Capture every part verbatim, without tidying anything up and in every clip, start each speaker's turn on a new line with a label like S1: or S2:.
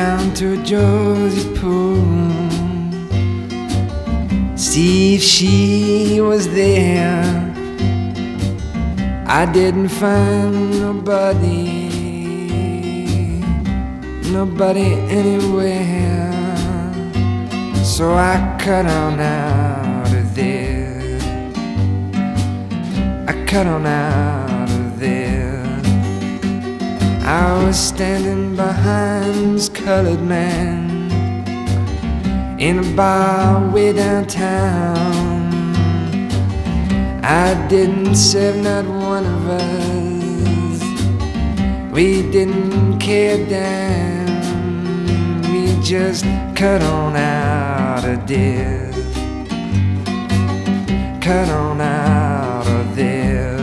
S1: down to Josie's pool, see if she was there. I didn't find nobody, nobody anywhere. So I cut on out of there, I cut on out of there. I was standing behind this colored man in a bar way downtown. I didn't serve not one of us, we didn't care a damn. We just cut on out of there, cut on out of there.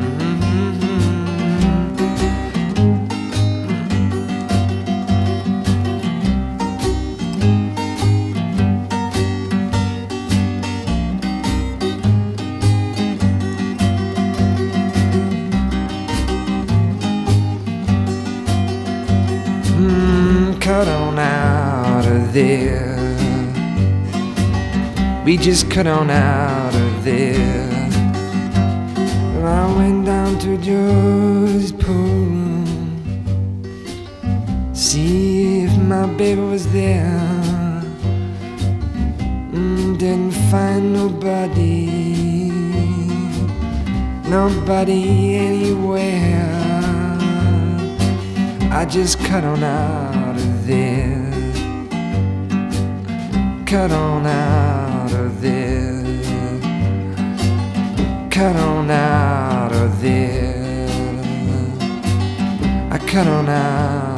S1: Cut on out of there, we just cut on out of there. Well, I went down to Josie's pool, see if my baby was there. mm, Didn't find nobody, nobody anywhere. I just cut on out of there, cut on out of there, cut on out of there. I cut on out.